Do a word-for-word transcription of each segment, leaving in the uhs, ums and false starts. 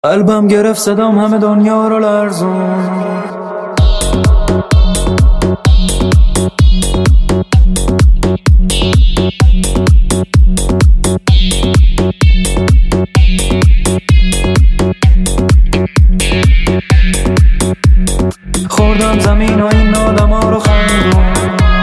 قلبم گرفت صدام همه دنیا رو لرزون. خوردم زمین و این آدم ها رو خندون.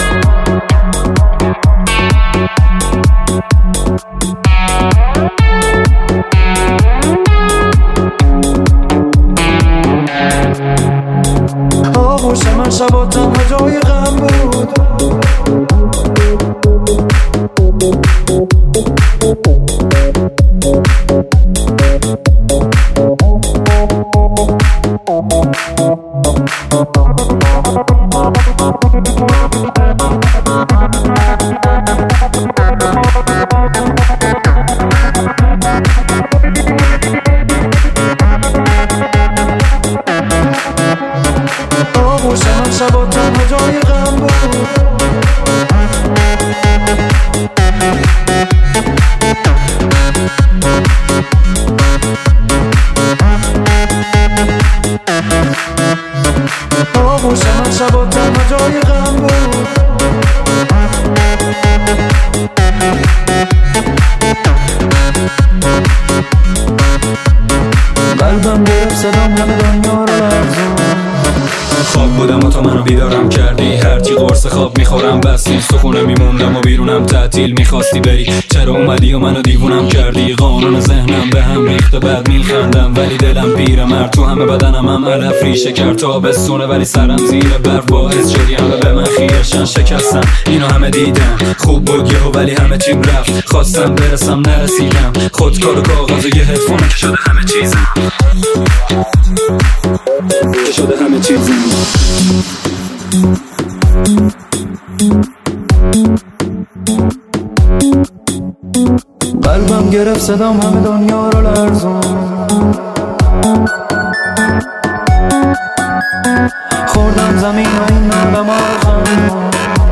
آغوش من شبا تنها جای غم بود. آغوش من شبا تنها جای غم بود. آغوش من شبا تنها جای غم بود. قلبم گرفت صدام همه دنیا رو لرزون. خواب بودم و تو منو بیدارم کردی. هرچی قرص خواب میخورم بس نیست، تو خونه میموندم و بیرونم تعطیل. میخواستی بری چرا اومدی و منو دیوونم کردی. قانون ذهنم به هم ریخته بعد میخندم ولی دلم پیر مرد. تو همه بدنم هم علف ریشه کرد تابستونه ولی سرم زیر برف. باعث شدی همه به من خیرشن شکستم اینو همه دیدم. خوب بود یهو ولی همه چیم رفت. خواستم برسم نرسیدم. خودکار و کاغذ و یه هدفون که شده همه چیزم که شده همه چیزم. قلبم گرفت صدام همه دنیا رو لرزون. خوردم زمین و این آدم ها رو خندون.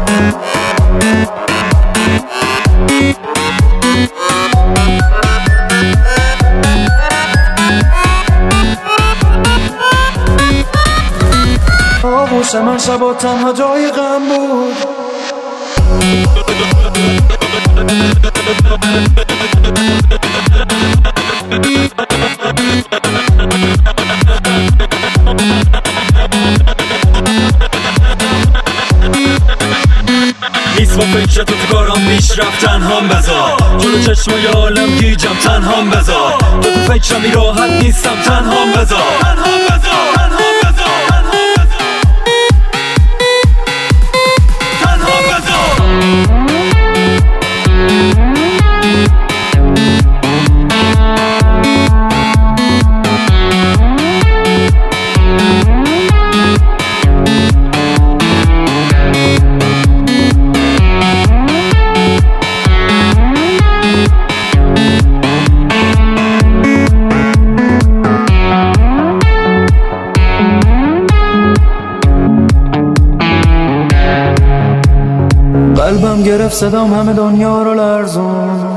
آغوش من شبا تنها جای غم بود. نیست با فکر تو تو کارم پیش رفت. تنهام بذار جلو چشمای عالم گیجم. تنهام بذار تو تو فکرم راحت نیستم. تنهام بذار تنهام بذار تنهام بذار تنهام بذار. قلبم گرفت صدام همه دنیا رو لرزون.